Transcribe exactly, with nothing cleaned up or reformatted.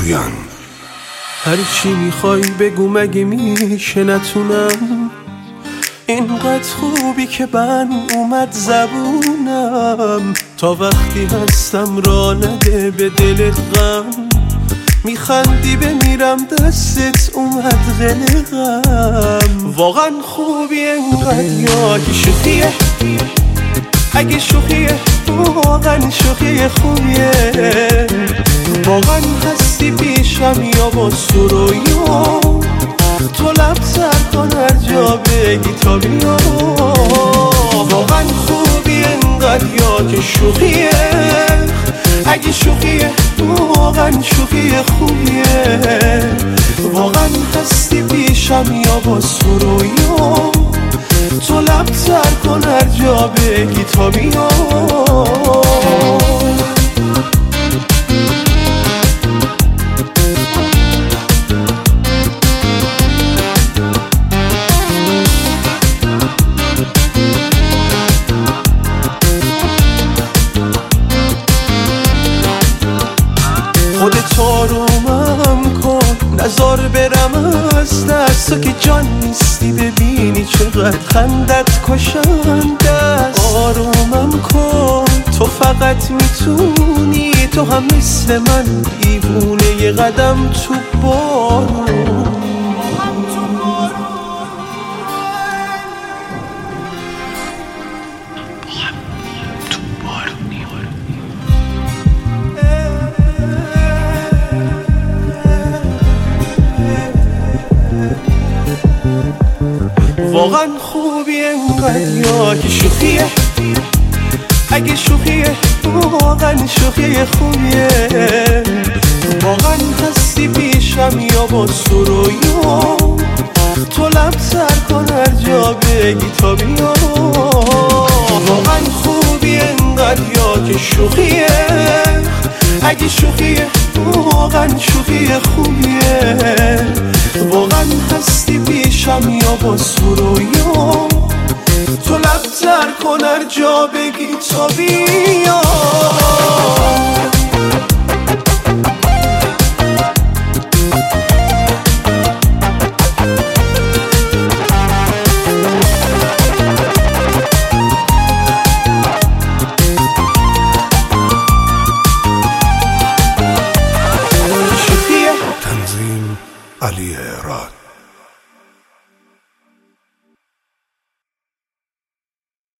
پویان. هر چی میخوای بگو مگه میشه نتونم، اینقدر خوبی که من اومد زبونم، تا وقتی هستم را نده به دلت غم، میخندی بمیرم دستت اومد قلقم. واقعا خوبی اینقدر یا که شوخیه، اگه شوخیه واقعا شوخی خوبیه، واقعا هستی پیشم یا با سرویا، تو لب سر کن هر جا بگی تا بیا. واقعا خوبی انقدر یا که شوخیه، اگه شوخیه واقعا شوخی خوبیه، واقعا هستی پیشم یا با سرویا، تو لب سر کن هر جا بگی تا بیا. خودت آرومم کن نزار برم از دست، تو که جان نیستی ببینی چقدر خندت کشنده است. آرومم کن تو فقط میتونی، تو هم مثل من دیوونه یه قدم تو بارون. واقعا خوبی انقدر یا که شوخیه، اگه شوخیه واقعا شوخی خوبیه، واقعا هستی پیشم یا با سرویا، تو لب سر کن هر جا بگی تا بیا. واقعا خوبی انقدر یا که شوخیه، اگه شوخیه واقعا شوخی خوبیه، واقعا هستی پیشم یا با سرویا، تو لب تر کن هر جا بگی تا بیا.